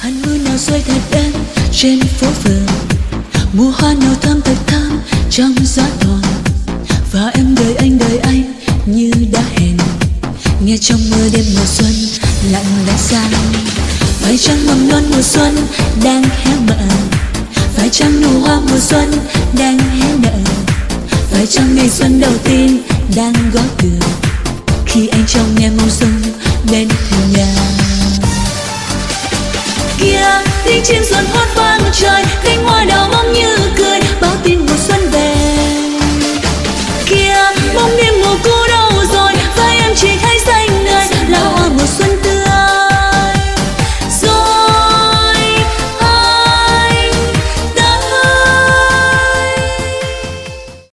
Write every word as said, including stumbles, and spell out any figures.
hạt mưa nào rơi thật đêm trên phố phường, mùa hoa nào thơm thật thơm trong gió thoảng, và em đợi anh đợi anh như đã hẹn, nghe trong mưa đêm mùa xuân lặng lẽ xa. Phải chăng mầm non mùa xuân đang hé mở, phải chăng nụ hoa mùa xuân đang hé nở, phải chăng ngày xuân đầu tiên đang gõ cửa khi anh trong nghe mong xuân bên thềm nhà. Kia tiếng chim xuân hót vang trời, cánh hoa đào bóng như